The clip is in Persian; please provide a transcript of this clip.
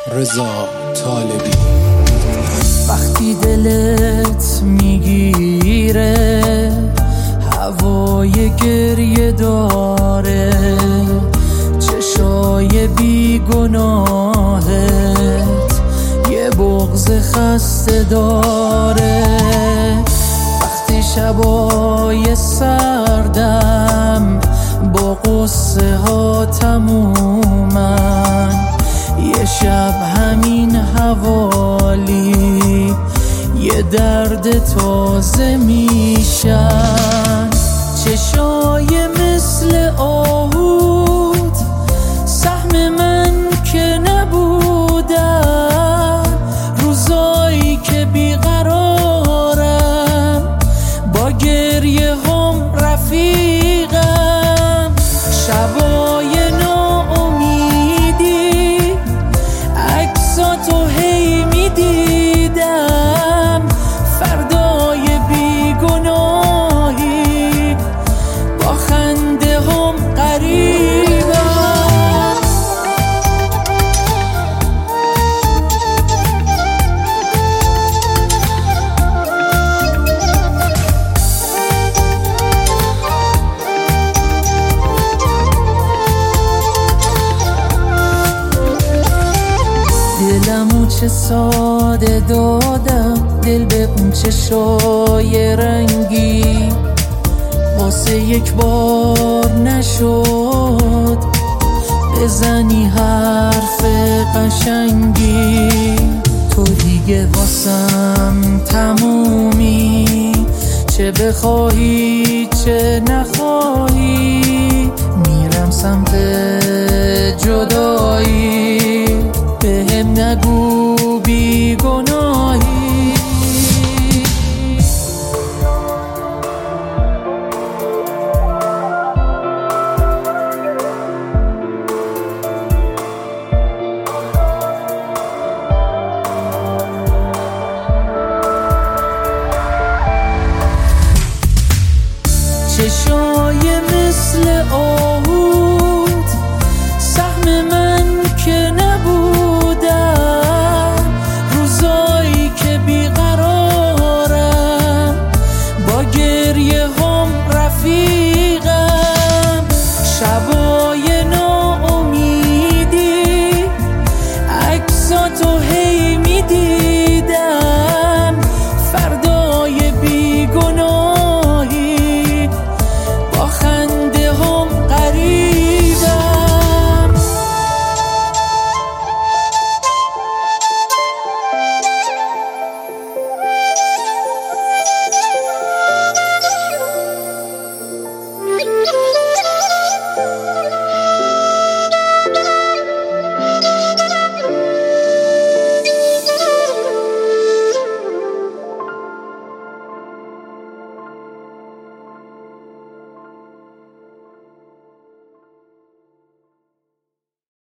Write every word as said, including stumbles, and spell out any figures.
رضا طالبی. وقتی دلت میگیره هوای گریه داره، چشای بیگناهت یه بغض خسته داره. وقتی شبای سردم با قصه ها تمومن، یه شب همین حوالی یه درد تازه میشن. چشای مثل آهود سهم من که نبودن، روزایی که بیقرارم با گریه هم رفیقم. شبای ناامیدی عکساتو هی میدیدم، فردای بیگناهی با خنده هم قریبم. دلمو چه ساده دادم، دل به اون چشای رنگی، واسه یک بار نشد بزنی حرف قشنگی. تو دیگه واسم تمومی، چه بخواهی چه نخواهی، میرم سمت جدایی.